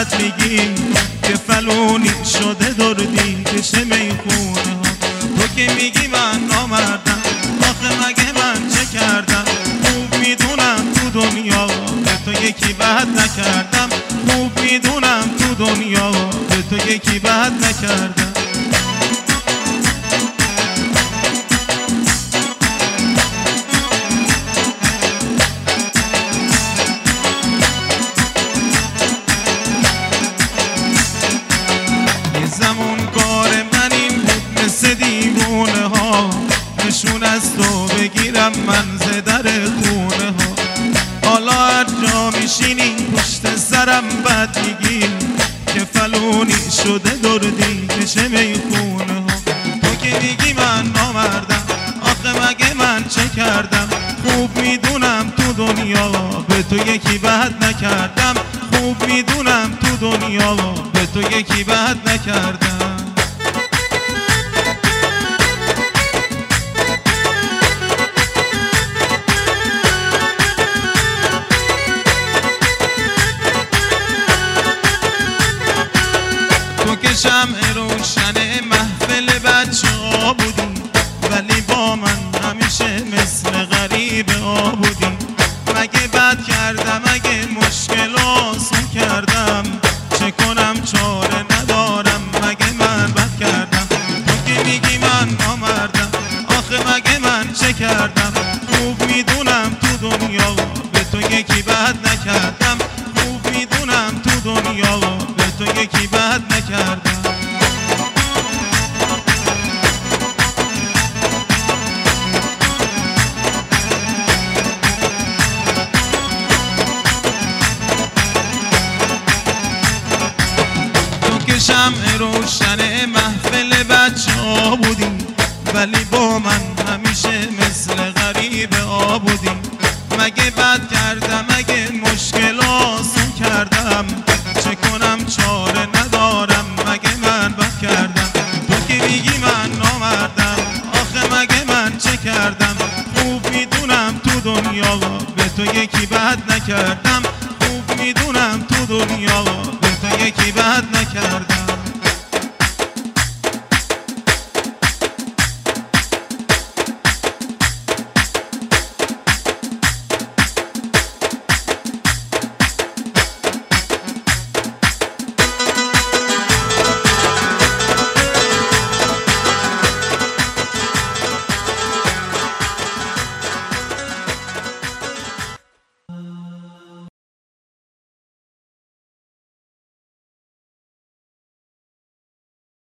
بد میگی که فلونی شده دردی بشه میخونه ها. تو که میگی من نامردم، آخه مگه من چه کردم؟ خوب میدونم تو دنیا به تو یکی بد نکردم، خوب میدونم تو دنیا به تو یکی بد نکردم. دیوونه ها نشون از تو بگیرم من ز در خونه ها. حالا هر جا میشینی پشت سرم بد میگی که فلونی شده دردی بشه میخونه ها. تو که میگی من نامردم، آخه مگه من چه کردم؟ خوب میدونم تو دنیا به تو یکی بد نکردم، خوب میدونم تو دنیا به تو یکی بد نکردم. شمع روشن محفل بچه ها بودی، ولی با من همیشه مثل غریب ها بودی. مگه بد کردم؟ مگه مشکل آسون کردم؟ چه کنم چاره ندارم، مگه من بد کردم؟ تو که میگی من نامردم، آخه مگه من چه کردم؟ خوب میدونم تو دنیا به تو یکی بد نکردم، خوب میدونم تو دنیا به تو یکی بد نکردم. شمع روشن محفل بچه ها بودی، ولی با من همیشه مثل غریب ها بودی. مگه بد کردم؟ مگه مشکل آسون کردم؟ چه کنم چاره ندارم، مگه من بد کردم؟ تو که میگی من نامردم، آخه مگه من چه کردم؟ خوب میدونم تو دنیا به تو یکی بد نکردم، خوب میدونم تو دنیا به تو یکی بد نکردم.